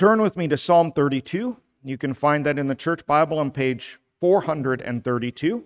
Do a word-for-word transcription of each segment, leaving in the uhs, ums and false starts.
Turn with me to Psalm thirty-two. You can find that in the Church Bible on page four hundred thirty-two.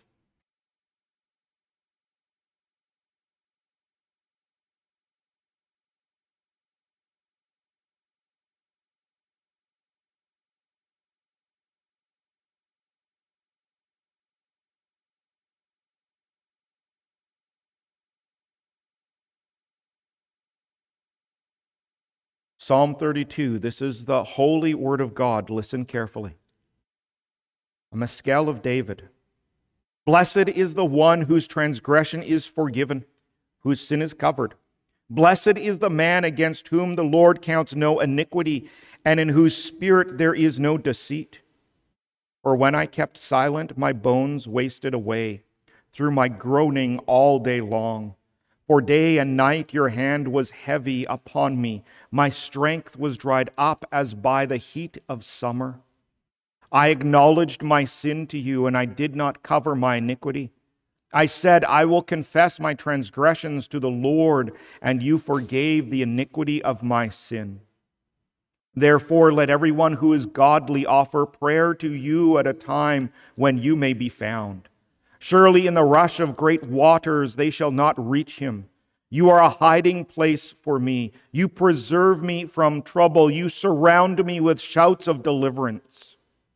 Psalm thirty-two, this is the holy word of God. Listen carefully. A Maskil of David. Blessed is the one whose transgression is forgiven, whose sin is covered. Blessed is the man against whom the Lord counts no iniquity, and in whose spirit there is no deceit. For when I kept silent, my bones wasted away through my groaning all day long. For day and night your hand was heavy upon me. My strength was dried up as by the heat of summer. I acknowledged my sin to you, and I did not cover my iniquity. I said, I will confess my transgressions to the Lord, and you forgave the iniquity of my sin. Therefore, let everyone who is godly offer prayer to you at a time when you may be found. Surely in the rush of great waters they shall not reach him. You are a hiding place for me. You preserve me from trouble. You surround me with shouts of deliverance.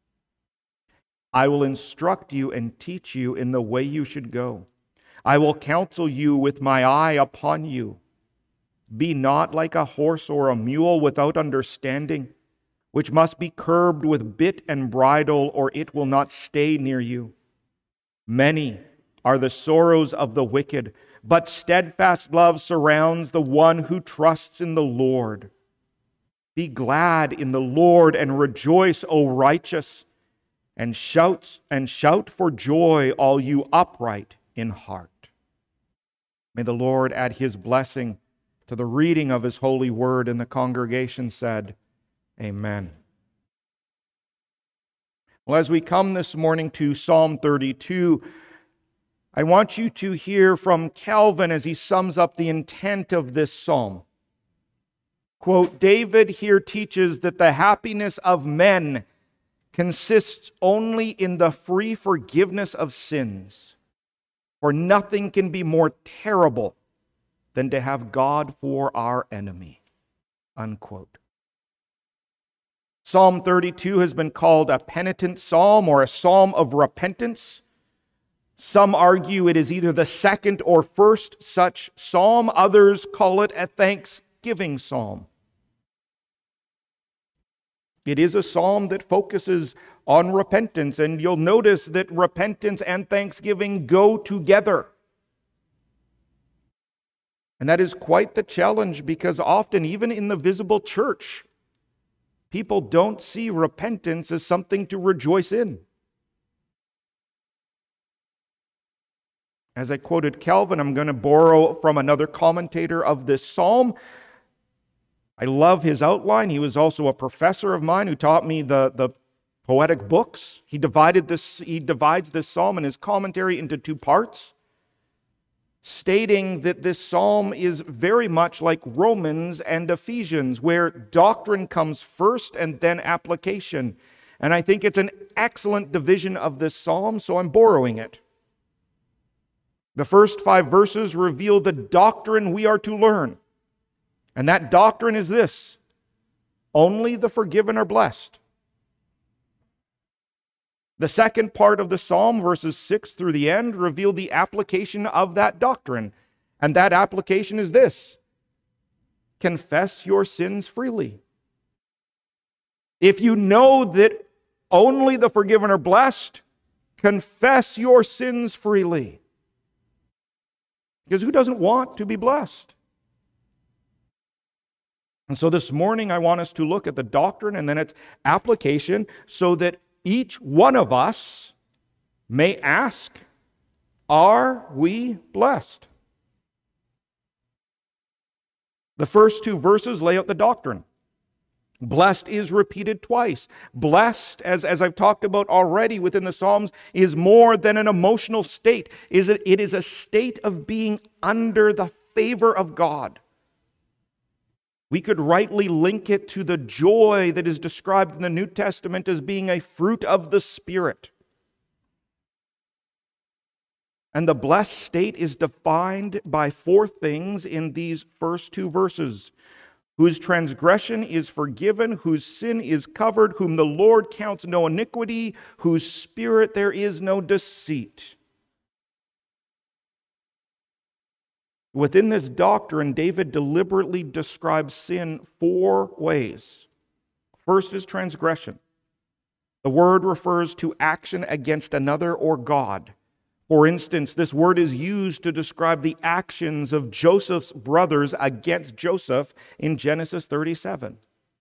I will instruct you and teach you in the way you should go. I will counsel you with my eye upon you. Be not like a horse or a mule without understanding, which must be curbed with bit and bridle, or it will not stay near you. Many are the sorrows of the wicked, but steadfast love surrounds the one who trusts in the Lord. Be glad in the Lord and rejoice, O righteous, and shout and shout for joy, all you upright in heart. May the Lord add his blessing to the reading of his holy word, and the congregation said, Amen. Well, as we come this morning to Psalm thirty-two, I want you to hear from Calvin as he sums up the intent of this psalm. Quote, David here teaches that the happiness of men consists only in the free forgiveness of sins, for nothing can be more terrible than to have God for our enemy. Unquote. Psalm thirty-two has been called a penitent psalm or a psalm of repentance. Some argue it is either the second or first such psalm. Others call it a thanksgiving psalm. It is a psalm that focuses on repentance, and you'll notice that repentance and thanksgiving go together. And that is quite the challenge, because often, even in the visible church, people don't see repentance as something to rejoice in. As I quoted Calvin, I'm going to borrow from another commentator of this psalm. I love his outline. He was also a professor of mine who taught me the, the poetic books. He divided this, he divides this psalm in his commentary into two parts, stating that this psalm is very much like Romans and Ephesians, where doctrine comes first and then application. And I think it's an excellent division of this psalm, so I'm borrowing it. The first five verses reveal the doctrine we are to learn. And that doctrine is this: only the forgiven are blessed. The second part of the psalm, verses six through the end, reveal the application of that doctrine. And that application is this: confess your sins freely. If you know that only the forgiven are blessed, confess your sins freely. Because who doesn't want to be blessed? And so this morning I want us to look at the doctrine and then its application, so that each one of us may ask, are we blessed? The first two verses lay out the doctrine. Blessed is repeated twice. Blessed, as, as I've talked about already within the Psalms, is more than an emotional state. Is it, it is a state of being under the favor of God. We could rightly link it to the joy that is described in the New Testament as being a fruit of the Spirit. And the blessed state is defined by four things in these first two verses: whose transgression is forgiven, whose sin is covered, whom the Lord counts no iniquity, whose spirit there is no deceit. Within this doctrine, David deliberately describes sin four ways. First is transgression. The word refers to action against another or God. For instance, this word is used to describe the actions of Joseph's brothers against Joseph in Genesis thirty-seven.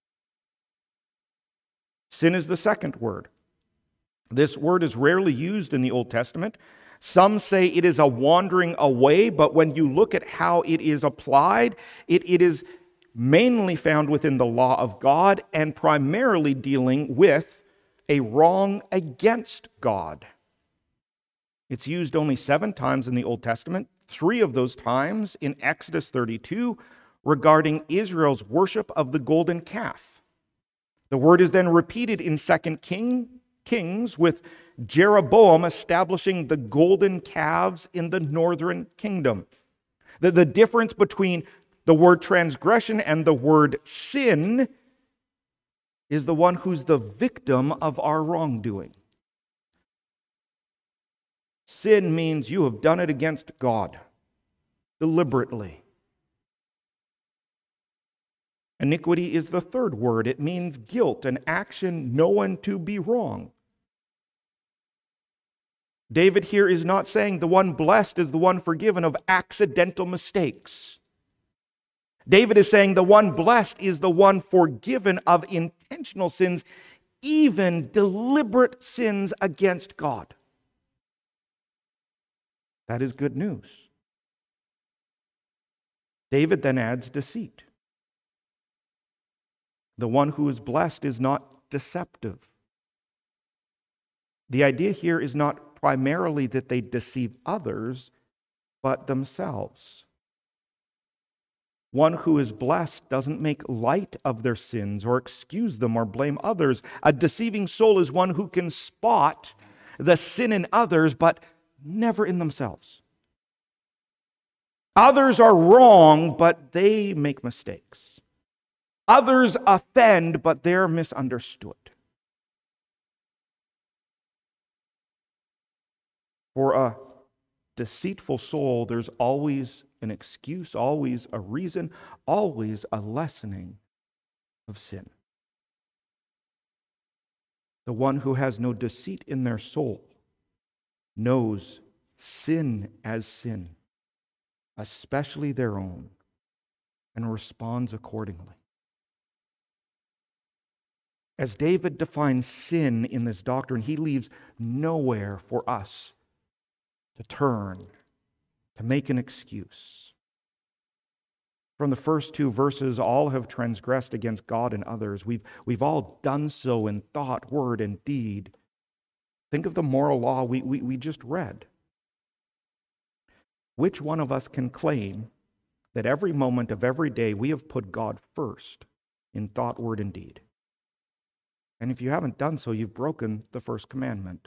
Sin is the second word. This word is rarely used in the Old Testament. Some say it is a wandering away, but when you look at how it is applied, it, it is mainly found within the law of God and primarily dealing with a wrong against God. It's used only seven times in the Old Testament, three of those times in Exodus thirty-two, regarding Israel's worship of the golden calf. The word is then repeated in Second King, Kings with Jeroboam establishing the golden calves in the northern kingdom. The, the difference between the word transgression and the word sin is the one who's the victim of our wrongdoing. Sin means you have done it against God, deliberately. Iniquity is the third word. It means guilt, an action known to be wrong. David here is not saying the one blessed is the one forgiven of accidental mistakes. David is saying the one blessed is the one forgiven of intentional sins, even deliberate sins against God. That is good news. David then adds deceit. The one who is blessed is not deceptive. The idea here is not primarily that they deceive others, but themselves. One who is blessed doesn't make light of their sins or excuse them or blame others. A deceiving soul is one who can spot the sin in others, but never in themselves. Others are wrong, but they make mistakes. Others offend, but they're misunderstood. For a deceitful soul, there's always an excuse, always a reason, always a lessening of sin. The one who has no deceit in their soul knows sin as sin, especially their own, and responds accordingly. As David defines sin in this doctrine, he leaves nowhere for us to turn, to make an excuse. From the first two verses, all have transgressed against God and others. We've, we've all done so in thought, word, and deed. Think of the moral law we, we, we just read. Which one of us can claim that every moment of every day we have put God first in thought, word, and deed? And if you haven't done so, you've broken the first commandment.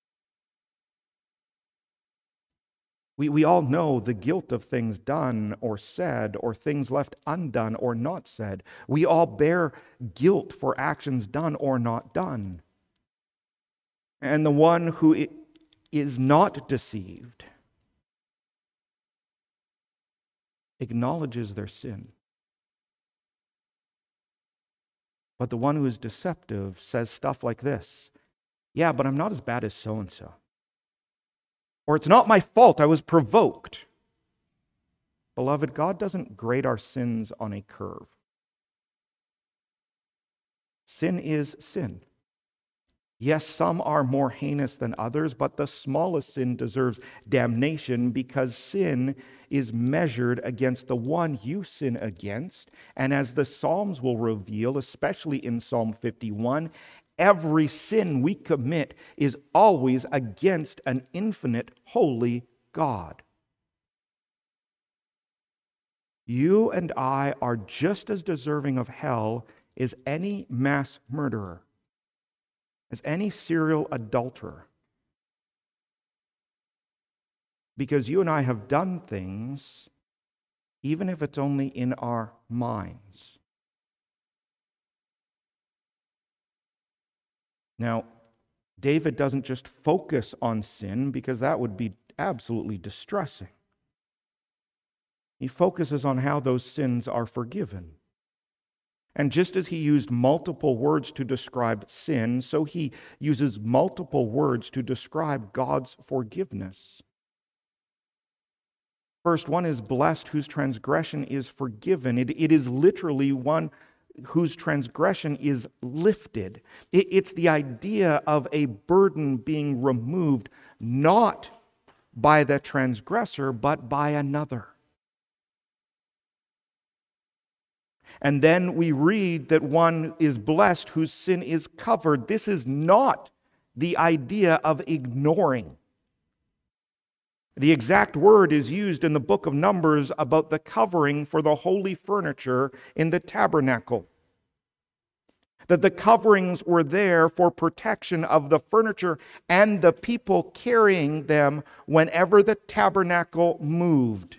We, we all know the guilt of things done or said, or things left undone or not said. We all bear guilt for actions done or not done. And the one who is not deceived acknowledges their sin. But the one who is deceptive says stuff like this: yeah, but I'm not as bad as so-and-so. Or it's not my fault, I was provoked. Beloved, God doesn't grade our sins on a curve. Sin is sin. Yes, some are more heinous than others, but the smallest sin deserves damnation because sin is measured against the one you sin against. And as the Psalms will reveal, especially in Psalm fifty-one, every sin we commit is always against an infinite, holy God. You and I are just as deserving of hell as any mass murderer, as any serial adulterer. Because you and I have done things, even if it's only in our minds. Now, David doesn't just focus on sin, because that would be absolutely distressing. He focuses on how those sins are forgiven. And just as he used multiple words to describe sin, so he uses multiple words to describe God's forgiveness. First, one is blessed whose transgression is forgiven. It, it is literally one whose transgression is lifted. It, it's the idea of a burden being removed, not by the transgressor, but by another. And then we read that one is blessed whose sin is covered. This is not the idea of ignoring. The exact word is used in the book of Numbers about the covering for the holy furniture in the tabernacle. That the coverings were there for protection of the furniture and the people carrying them whenever the tabernacle moved.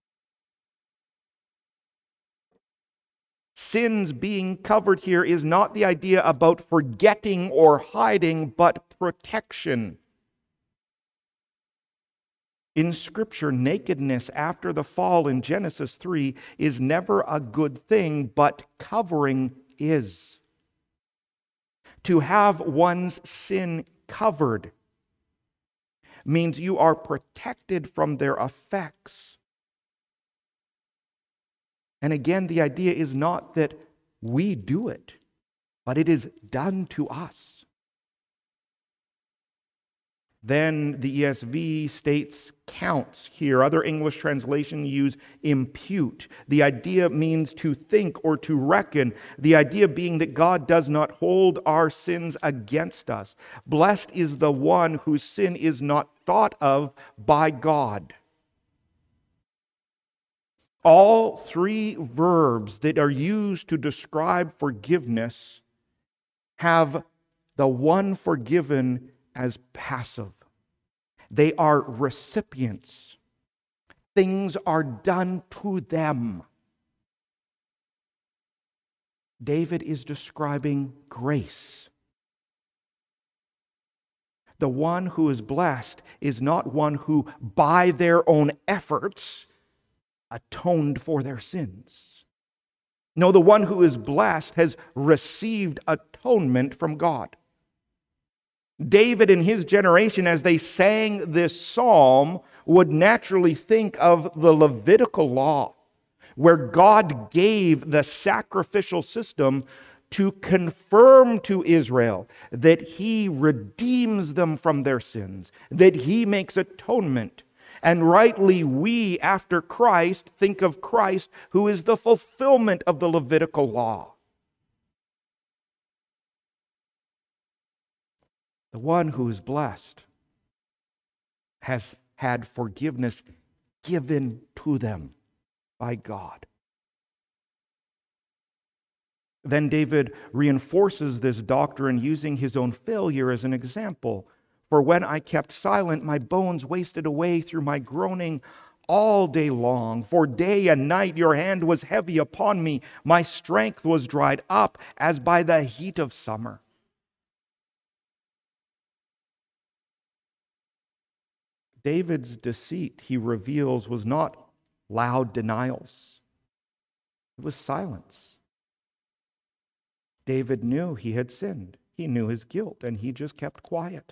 Sins being covered here is not the idea about forgetting or hiding, but protection. In Scripture, nakedness after the fall in Genesis three is never a good thing, but covering is. To have one's sin covered means you are protected from their effects. And again, the idea is not that we do it, but it is done to us. Then the E S V states counts here. Other English translations use impute. The idea means to think or to reckon. The idea being that God does not hold our sins against us. Blessed is the one whose sin is not thought of by God. All three verbs that are used to describe forgiveness have the one forgiven as passive. They are recipients. Things are done to them. David is describing grace. The one who is blessed is not one who, by their own efforts, atoned for their sins. No, the one who is blessed has received atonement from God. David and his generation, as they sang this psalm, would naturally think of the Levitical law, where God gave the sacrificial system to confirm to Israel that he redeems them from their sins, that he makes atonement. And rightly, we, after Christ, think of Christ, who is the fulfillment of the Levitical law. The one who is blessed has had forgiveness given to them by God. Then David reinforces this doctrine using his own failure as an example. For when I kept silent, my bones wasted away through my groaning all day long. For day and night your hand was heavy upon me. My strength was dried up as by the heat of summer. David's deceit, he reveals, was not loud denials. It was silence. David knew he had sinned. He knew his guilt, and he just kept quiet.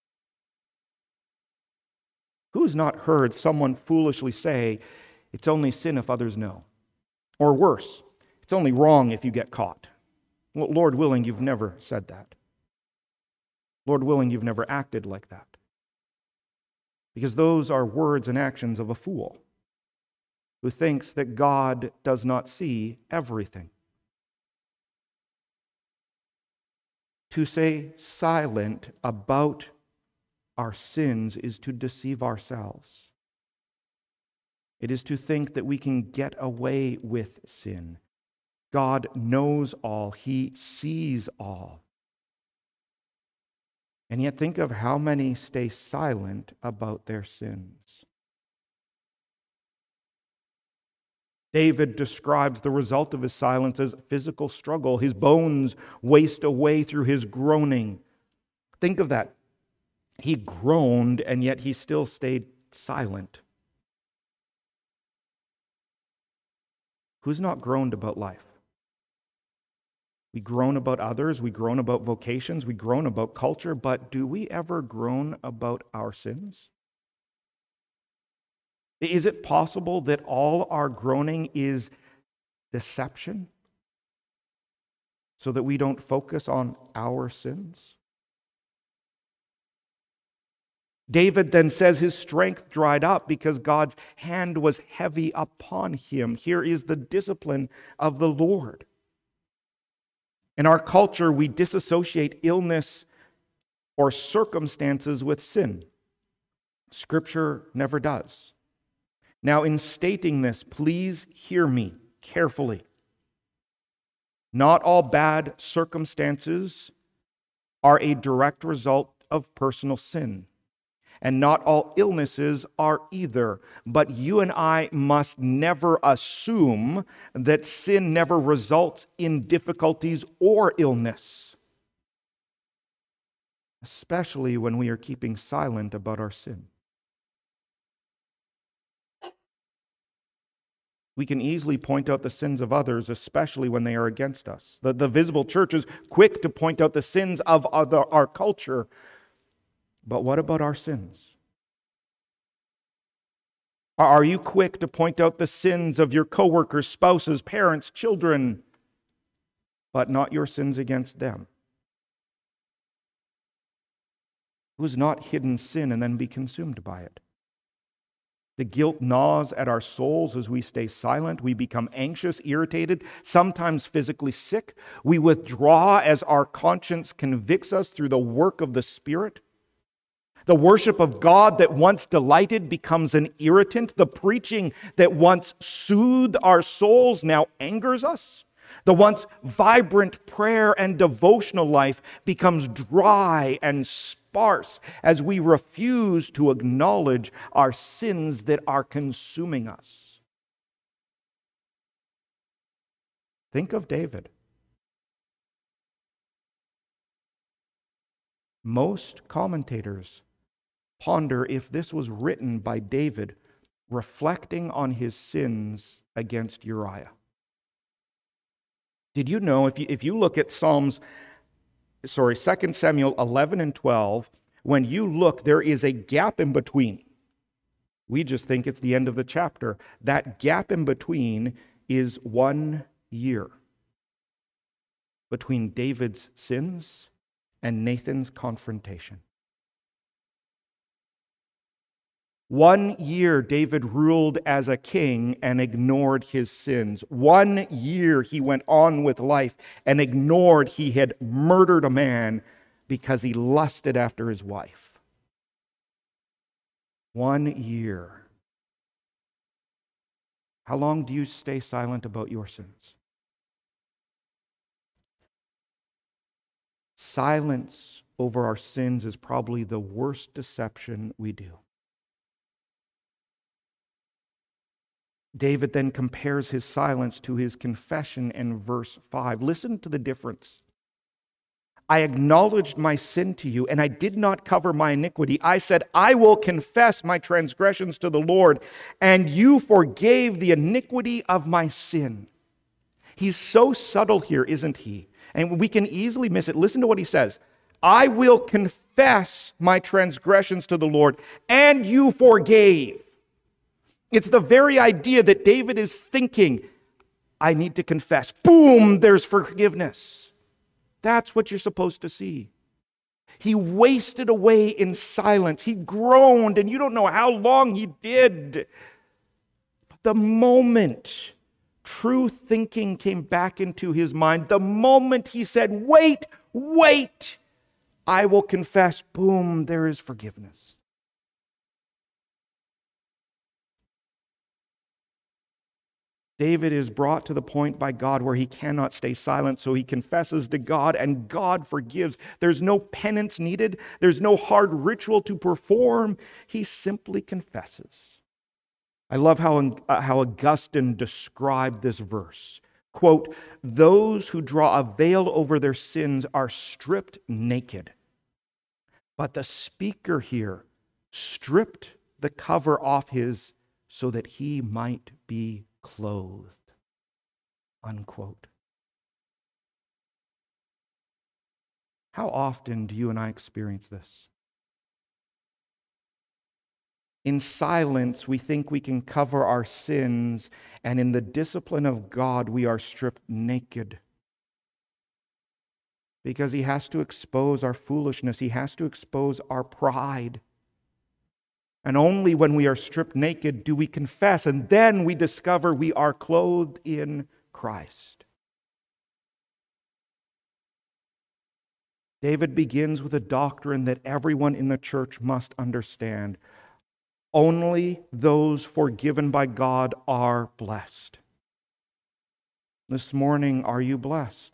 Who's not heard someone foolishly say, it's only sin if others know? Or worse, it's only wrong if you get caught. Well, Lord willing, you've never said that. Lord willing, you've never acted like that. Because those are words and actions of a fool who thinks that God does not see everything. To say silent about our sins is to deceive ourselves. It is to think that we can get away with sin. God knows all. He sees all. And yet think of how many stay silent about their sins. David describes the result of his silence as physical struggle. His bones waste away through his groaning. Think of that. He groaned, and yet he still stayed silent. Who's not groaned about life? We groan about others, we groan about vocations, we groan about culture, but do we ever groan about our sins? Is it possible that all our groaning is deception so that we don't focus on our sins? David then says his strength dried up because God's hand was heavy upon him. Here is the discipline of the Lord. In our culture, we disassociate illness or circumstances with sin. Scripture never does. Now, in stating this, please hear me carefully. Not all bad circumstances are a direct result of personal sin. And not all illnesses are either. But you and I must never assume that sin never results in difficulties or illness, especially when we are keeping silent about our sin. We can easily point out the sins of others, especially when they are against us. The, the visible church is quick to point out the sins of other, our culture. But what about our sins? Are you quick to point out the sins of your coworkers, spouses, parents, children, but not your sins against them? Who's not hidden sin and then be consumed by it? The guilt gnaws at our souls as we stay silent. We become anxious, irritated, sometimes physically sick. We withdraw as our conscience convicts us through the work of the Spirit. The worship of God that once delighted becomes an irritant. The preaching that once soothed our souls now angers us. The once vibrant prayer and devotional life becomes dry and sparse as we refuse to acknowledge our sins that are consuming us. Think of David. Most commentators ponder if this was written by David reflecting on his sins against Uriah. Did you know, if you, if you look at Psalms, sorry, Second Samuel eleven and twelve, when you look, there is a gap in between. We just think it's the end of the chapter. That gap in between is one year between David's sins and Nathan's confrontation. One year David ruled as a king and ignored his sins. One year he went on with life and ignored he had murdered a man because he lusted after his wife. One year. How long do you stay silent about your sins? Silence over our sins is probably the worst deception we do. David then compares his silence to his confession in verse five. Listen to the difference. I acknowledged my sin to you, and I did not cover my iniquity. I said, I will confess my transgressions to the Lord, and you forgave the iniquity of my sin. He's so subtle here, isn't he? And we can easily miss it. Listen to what he says. I will confess my transgressions to the Lord, and you forgave. It's the very idea that David is thinking, I need to confess. Boom, there's forgiveness. That's what you're supposed to see. He wasted away in silence. He groaned, and you don't know how long he did. But the moment true thinking came back into his mind, the moment he said, wait, wait, I will confess, boom, there is forgiveness. David is brought to the point by God where he cannot stay silent, so he confesses to God, and God forgives. There's no penance needed. There's no hard ritual to perform. He simply confesses. I love how, uh, how Augustine described this verse. Quote, "Those who draw a veil over their sins are stripped naked." But the speaker here stripped the cover off his so that he might be clothed. Unquote. How often do you and I experience this? In silence, we think we can cover our sins, and in the discipline of God, we are stripped naked. Because He has to expose our foolishness, He has to expose our pride. And only when we are stripped naked do we confess, and then we discover we are clothed in Christ. David begins with a doctrine that everyone in the church must understand. Only those forgiven by God are blessed. This morning, are you blessed?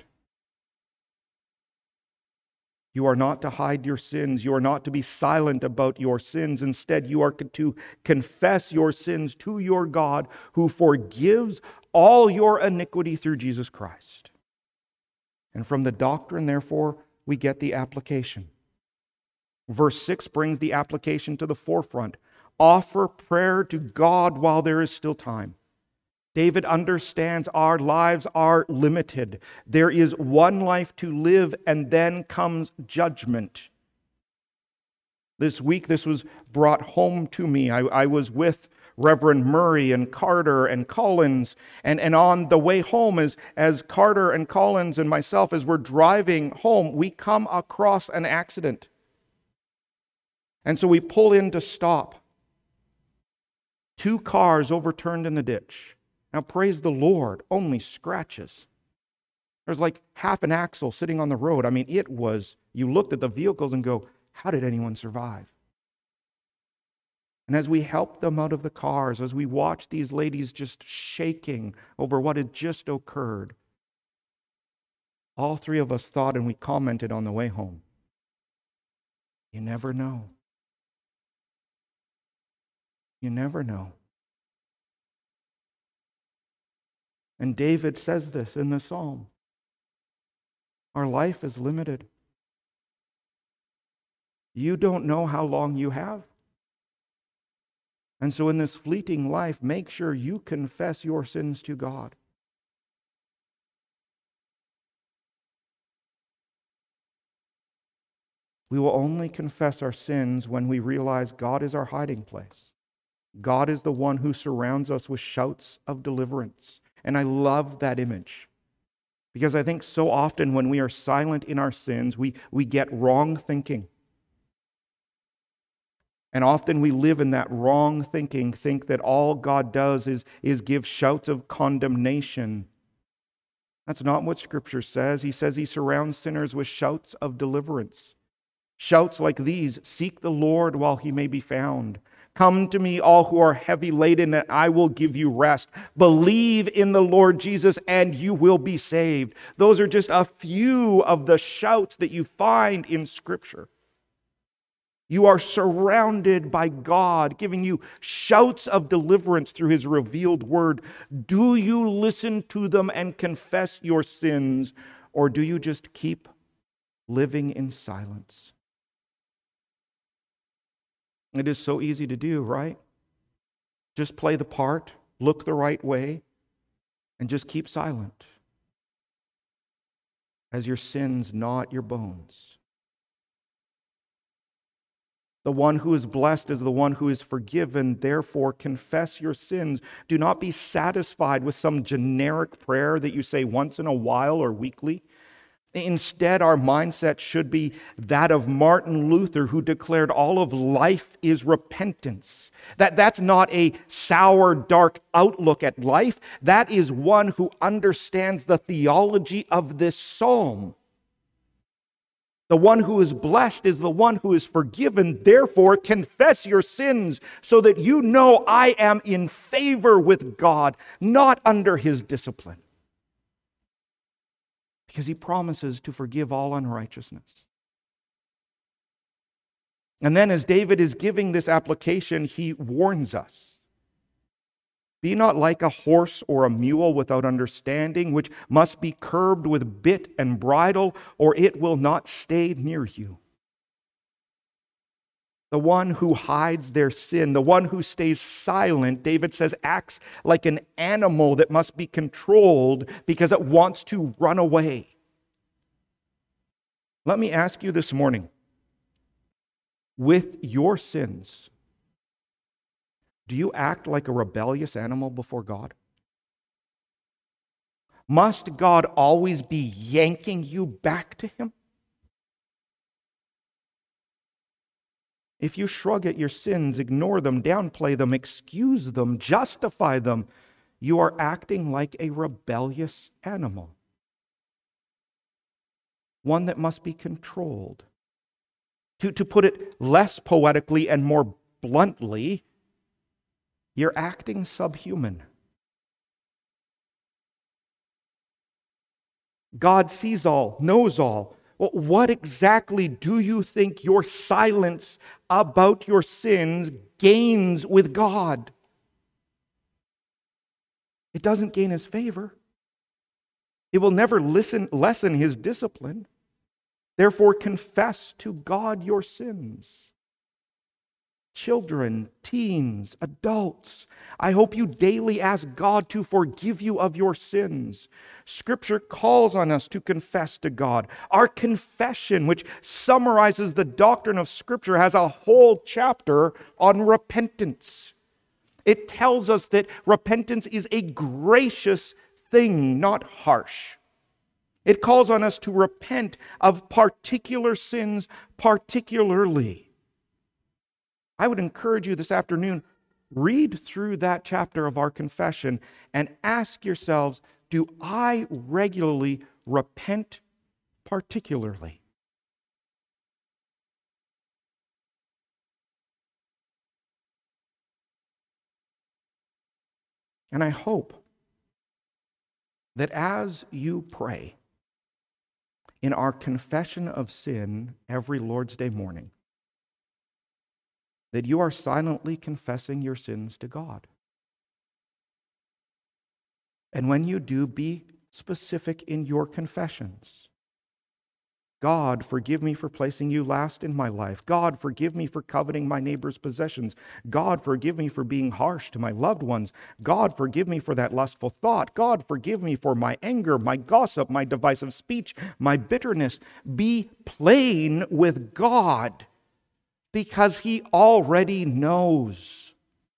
You are not to hide your sins. You are not to be silent about your sins. Instead, you are to confess your sins to your God, who forgives all your iniquity through Jesus Christ. And from the doctrine, therefore, we get the application. Verse six brings the application to the forefront. Offer prayer to God while there is still time. David understands our lives are limited. There is one life to live, and then comes judgment. This week, this was brought home to me. I, I was with Reverend Murray and Carter and Collins, and, and on the way home, as, as Carter and Collins and myself, as we're driving home, we come across an accident. And so we pull in to stop. Two cars overturned in the ditch. Now, praise the Lord, only scratches. There's like half an axle sitting on the road. I mean, it was, you looked at the vehicles and go, how did anyone survive? And as we helped them out of the cars, as we watched these ladies just shaking over what had just occurred, all three of us thought, and we commented on the way home, you never know. You never know. And David says this in the psalm. Our life is limited. You don't know how long you have. And so in this fleeting life, make sure you confess your sins to God. We will only confess our sins when we realize God is our hiding place. God is the one who surrounds us with shouts of deliverance. And I love that image, because I think so often when we are silent in our sins, we, we get wrong thinking. And often we live in that wrong thinking, think that all God does is, is give shouts of condemnation. That's not what Scripture says. He says He surrounds sinners with shouts of deliverance. Shouts like these, seek the Lord while He may be found. Come to me, all who are heavy laden, and I will give you rest. Believe in the Lord Jesus, and you will be saved. Those are just a few of the shouts that you find in Scripture. You are surrounded by God, giving you shouts of deliverance through His revealed word. Do you listen to them and confess your sins, or do you just keep living in silence? It is so easy to do, right? Just play the part, look the right way, and just keep silent as your sins gnaw at your bones. The one who is blessed is the one who is forgiven. Therefore, confess your sins. Do not be satisfied with some generic prayer that you say once in a while or weekly. Instead, our mindset should be that of Martin Luther, who declared all of life is repentance. That, that's not a sour, dark outlook at life. That is one who understands the theology of this psalm. The one who is blessed is the one who is forgiven. Therefore, confess your sins so that you know I am in favor with God, not under his discipline. Because he promises to forgive all unrighteousness. And then as David is giving this application, he warns us. Be not like a horse or a mule without understanding, which must be curbed with bit and bridle, or it will not stay near you. The one who hides their sin, the one who stays silent, David says, acts like an animal that must be controlled because it wants to run away. Let me ask you this morning, with your sins, do you act like a rebellious animal before God? Must God always be yanking you back to him? If you shrug at your sins, ignore them, downplay them, excuse them, justify them, you are acting like a rebellious animal. One that must be controlled. To, to put it less poetically and more bluntly, you're acting subhuman. God sees all, knows all. Well, what exactly do you think your silence about your sins gains with God? It doesn't gain his favor. It will never listen, lessen his discipline. Therefore, confess to God your sins. Children, teens, adults, I hope you daily ask God to forgive you of your sins. Scripture calls on us to confess to God. Our confession, which summarizes the doctrine of Scripture, has a whole chapter on repentance. It tells us that repentance is a gracious thing, not harsh. It calls on us to repent of particular sins particularly. I would encourage you this afternoon, read through that chapter of our confession and ask yourselves, do I regularly repent particularly? And I hope that as you pray in our confession of sin every Lord's Day morning, that you are silently confessing your sins to God. And when you do, be specific in your confessions. God, forgive me for placing you last in my life. God, forgive me for coveting my neighbor's possessions. God, forgive me for being harsh to my loved ones. God, forgive me for that lustful thought. God, forgive me for my anger, my gossip, my divisive speech, my bitterness. Be plain with God, because he already knows.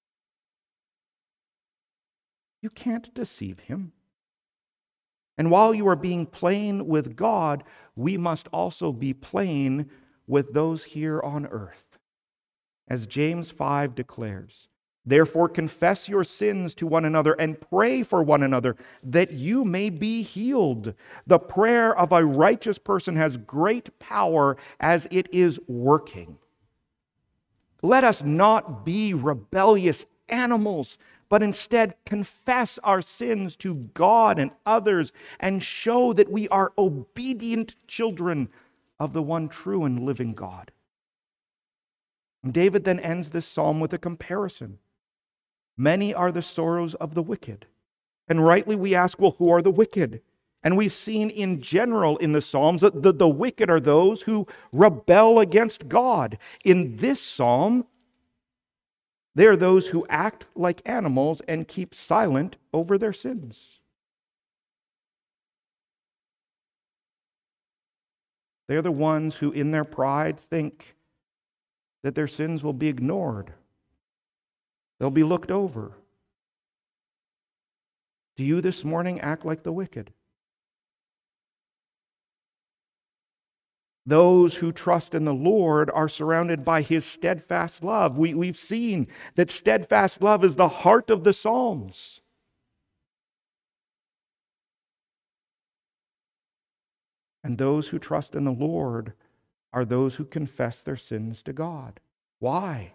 You can't deceive him. And while you are being plain with God, we must also be plain with those here on earth. As James five declares, therefore confess your sins to one another and pray for one another that you may be healed. The prayer of a righteous person has great power as it is working. Let us not be rebellious animals, but instead confess our sins to God and others and show that we are obedient children of the one true and living God. And David then ends this psalm with a comparison. Many are the sorrows of the wicked. And rightly we ask, well, who are the wicked? And we've seen in general in the Psalms that the, the wicked are those who rebel against God. In this psalm, they are those who act like animals and keep silent over their sins. They're the ones who in their pride think that their sins will be ignored. They'll be looked over. Do you this morning act like the wicked? Those who trust in the Lord are surrounded by his steadfast love. We, we've seen that steadfast love is the heart of the Psalms. And those who trust in the Lord are those who confess their sins to God. Why?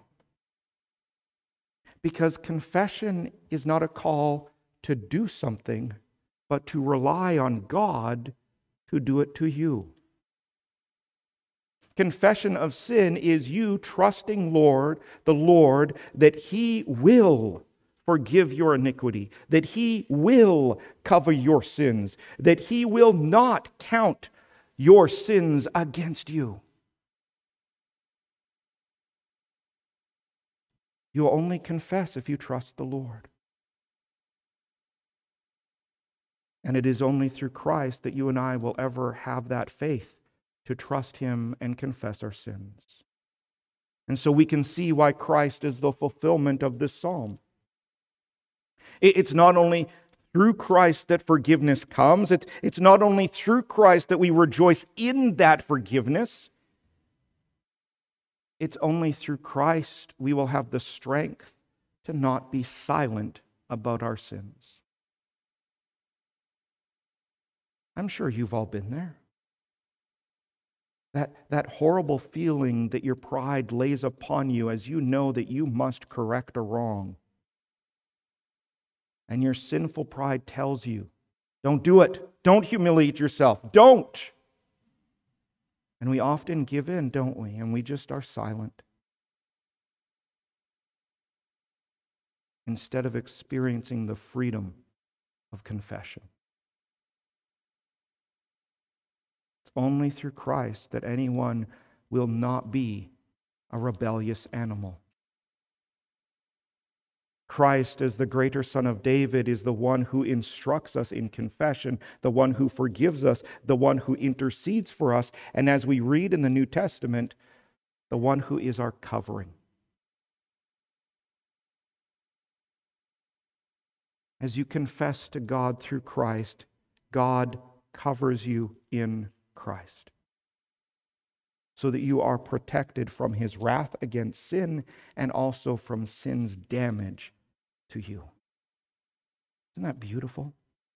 Because confession is not a call to do something, but to rely on God to do it to you. Confession of sin is you trusting Lord, the Lord, that He will forgive your iniquity, that He will cover your sins, that He will not count your sins against you. You'll only confess if you trust the Lord. And it is only through Christ that you and I will ever have that faith to trust Him and confess our sins. And so we can see why Christ is the fulfillment of this psalm. It's not only through Christ that forgiveness comes, it's, it's not only through Christ that we rejoice in that forgiveness. It's only through Christ we will have the strength to not be silent about our sins. I'm sure you've all been there. That, that horrible feeling that your pride lays upon you as you know that you must correct a wrong. And your sinful pride tells you, don't do it. Don't humiliate yourself. Don't. And we often give in, don't we? And we just are silent. Instead of experiencing the freedom of confession. It's only through Christ that anyone will not be a rebellious animal. Christ, as the greater Son of David, is the one who instructs us in confession, the one who forgives us, the one who intercedes for us, and as we read in the New Testament, the one who is our covering. As you confess to God through Christ, God covers you in Christ, so that you are protected from His wrath against sin and also from sin's damage to you. Isn't that beautiful?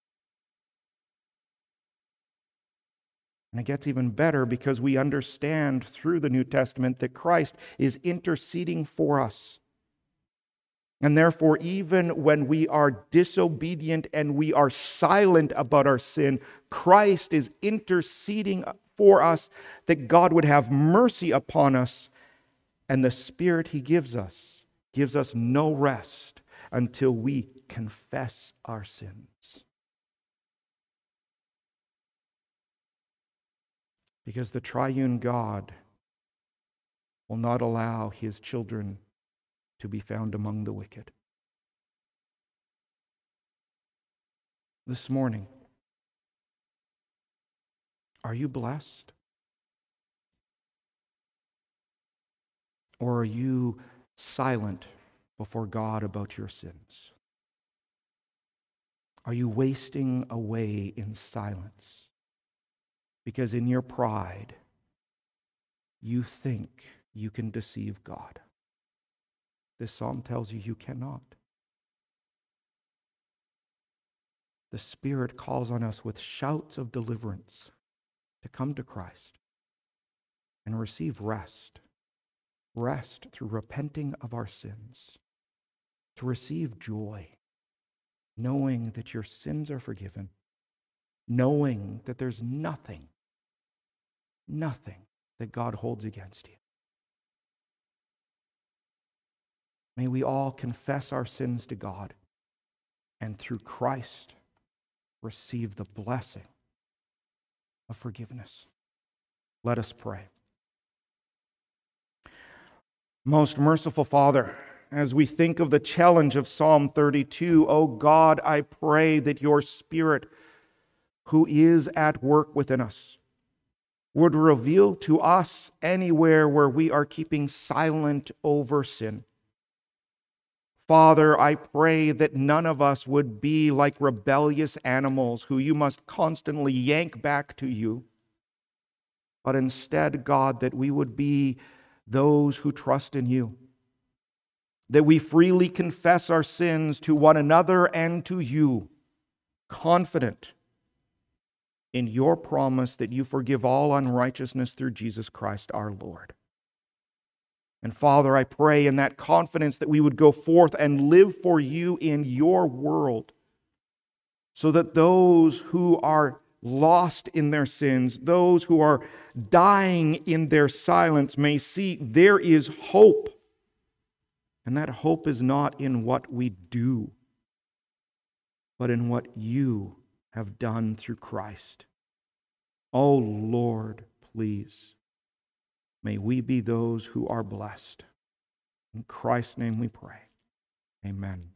And it gets even better because we understand through the New Testament that Christ is interceding for us. And therefore, even when we are disobedient and we are silent about our sin, Christ is interceding for us that God would have mercy upon us. And the Spirit He gives us gives us no rest until we confess our sins. Because the triune God will not allow His children to be found among the wicked. This morning, are you blessed? Or are you silent before God about your sins? Are you wasting away in silence? Because in your pride, you think you can deceive God. This psalm tells you you cannot. The Spirit calls on us with shouts of deliverance to come to Christ and receive rest. Rest through repenting of our sins. To receive joy, knowing that your sins are forgiven. Knowing that there's nothing, nothing that God holds against you. May we all confess our sins to God and through Christ receive the blessing of forgiveness. Let us pray. Most merciful Father, as we think of the challenge of Psalm thirty-two, O God, I pray that your Spirit, who is at work within us, would reveal to us anywhere where we are keeping silent over sin. Father, I pray that none of us would be like rebellious animals who you must constantly yank back to you, but instead, God, that we would be those who trust in you, that we freely confess our sins to one another and to you, confident in your promise that you forgive all unrighteousness through Jesus Christ our Lord. And Father, I pray in that confidence that we would go forth and live for you in your world, so that those who are lost in their sins, those who are dying in their silence, may see there is hope. And that hope is not in what we do, but in what you have done through Christ. Oh Lord, please, may we be those who are blessed. In Christ's name we pray. Amen.